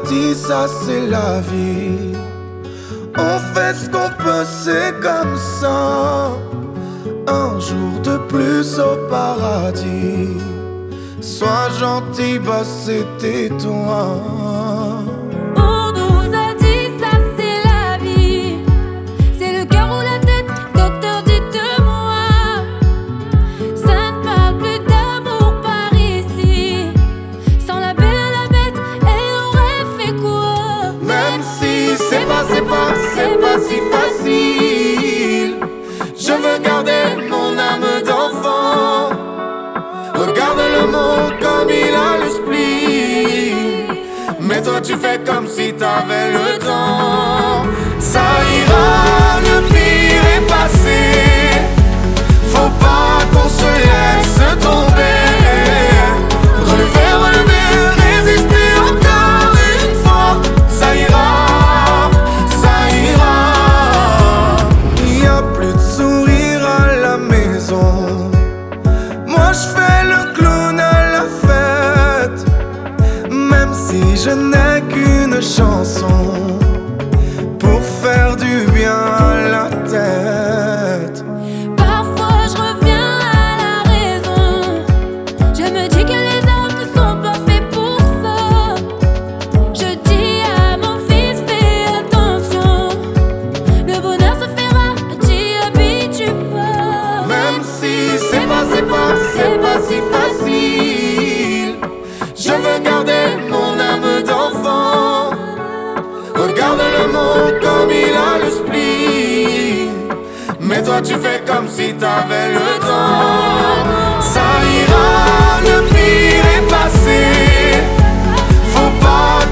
dit ça c'est la vie. On fait ce qu'on peut, c'est comme ça. Un jour de plus au paradis. Sois gentil, bah c'était toi. On nous a dit ça c'est la vie. C'est le cœur ou la tête, docteur dites-moi. Ça ne parle plus d'amour par ici. Sans la belle à la bête, elle aurait fait quoi? Même si c'est pas si facile. Je veux garder mon âme d'enfant. Regarde le monde comme il a le spleen. Mais toi tu fais comme si t'avais le temps. Ça ira, le pire est passé. Faut pas qu'on se laisse tomber. Relever, résister encore une fois. Ça ira, ça ira. Y a plus de sourire à la maison. Moi je fais le clown à la fête. Même si je n'ai qu'une chanson pour faire du bien à la tête. Parfois je reviens à la raison. Je me dis que les hommes ne sont pas faits pour ça. Je dis à mon fils fais attention. Le bonheur se fera, t'y habitues pas. Même si c'est pas si facile. Je veux garder mon âme d'enfant. Regarde le monde comme il a le spleen. Mais toi tu fais comme si t'avais le temps. Ça ira, le pire est passé. Faut pas